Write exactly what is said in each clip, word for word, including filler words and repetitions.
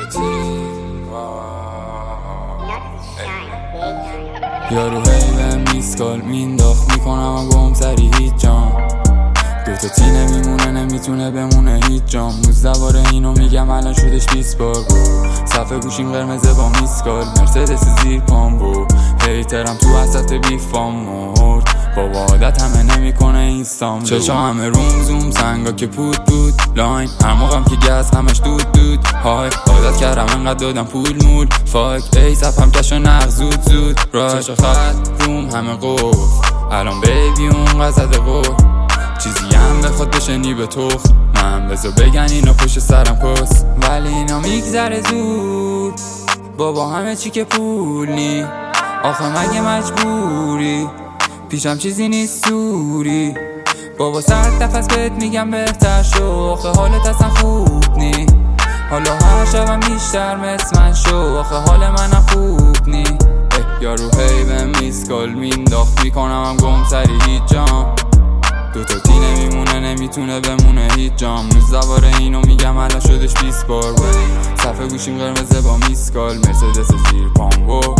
یارو هی به میسکال مینداخت میکنم و گم سری هیچ جام دوتا تی نمیمونه نمیتونه بمونه هیچ جام موزدواره اینو میگم الان شدش بیست بار صفحه گوشیم قرمزه با میسکال مرسدس زیر پام بود هیترم تو وسط بیفام مرد بابا عادت همه نمیکنه اینستام چشا همه روم زوم سنگا که پود بود لاین هر موقعم که گز همش دود دود های عادت کردم انقدر دادم پول مول فاک ای صفحم کش و نغ زود زود رای چشا خط روم همه قف الان بیبی اون قزد قف چیزی هم بخواد بشنی به تخ من بزا بگن اینا پشت سرم کس ولی اینا میگذره زود بابا همه چی که پول نی آخه مگه مجبوری پیشم چیزی نیست سوری بابا سر نفس بهت میگم بهتر شو آخه حالت اصلا خوب نی حالا هر شبم بیشتر مثل من شو آخه حال منم خوب نی یارو هی به میسکال مینداخت میکنم هم گم سری هیچ جام دوتا تی نمیمونه نمیتونه بمونه هیچ جام نوزدواره اینو میگم الان شدش بیست بار صفحه گوشیم قرمزه با میسکال مرسدس زیر پام و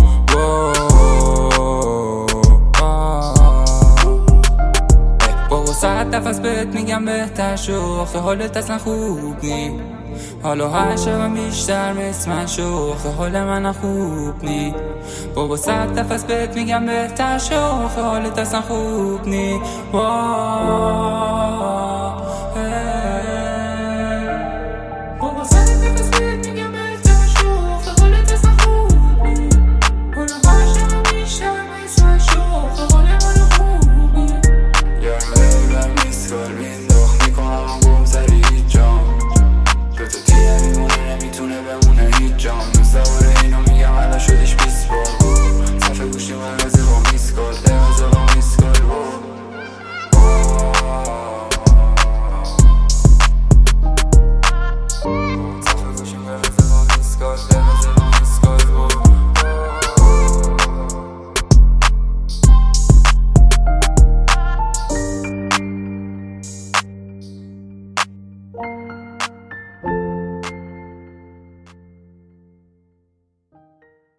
بابا ساعت نفس بهت میگم بهتر شو آخه حالت اصلا خوب نی حالا هر شبم بیشتر مثل من شو آخه حال منم خوب نی بابا ساعت نفس بهت میگم بهتر شو آخه حالت اصلا خوب نی.